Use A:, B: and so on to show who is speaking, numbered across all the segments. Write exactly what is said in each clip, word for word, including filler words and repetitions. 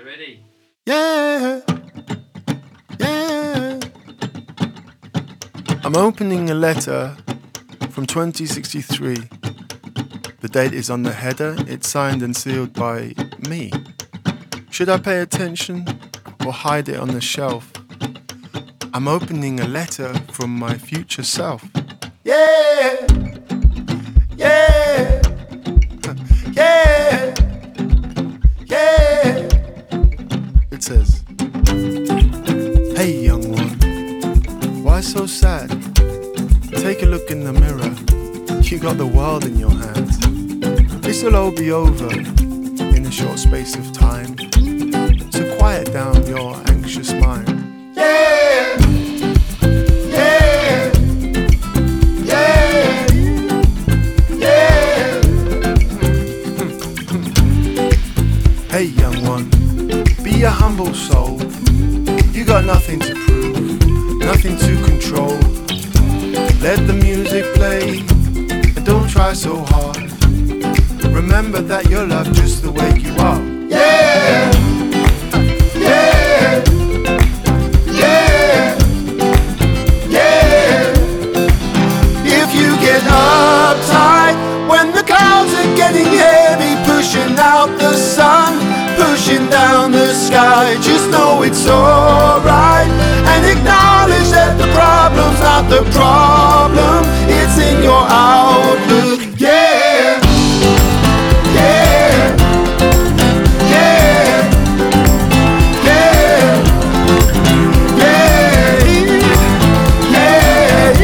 A: ready.
B: Yeah, yeah. I'm opening a letter from twenty sixty-three. The date is on the header. It's signed and sealed by me. Should I pay attention or hide it on the shelf? I'm opening a letter from my future self. Yeah, yeah, yeah, yeah. It says, "Hey young one, why so sad? Take a look in the mirror. You got the world in your hands. This'll all be over in a short space of time. So quiet down your anxious mind." Yeah, yeah, yeah, yeah. Hey young one, be a humble soul. You got nothing to prove, nothing to control. Let the music play and don't try so hard. Remember that you're loved just the way you are. Yeah, yeah, yeah, yeah. If you get uptight when the clouds are getting heavy, pushing out the sun, pushing down the sky, just know it's alright, and acknowledge that the problem's not the problem, it's in your outlook. Yeah, yeah, yeah, yeah, yeah, yeah,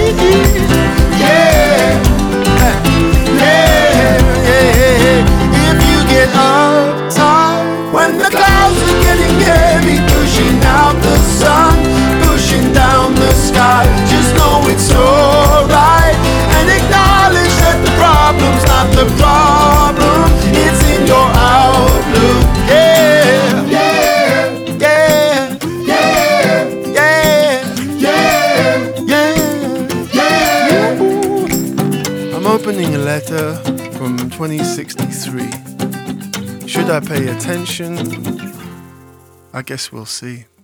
B: yeah, yeah. If you get uptight when the clouds are getting heavy, pushing out the sun, pushing down the sky, just know it's alright, and acknowledge that the problem's not the problem, it's in your outlook. Yeah, yeah, yeah, yeah, yeah, yeah, yeah. I'm opening a letter from twenty sixty-three. Should I pay attention? I guess we'll see.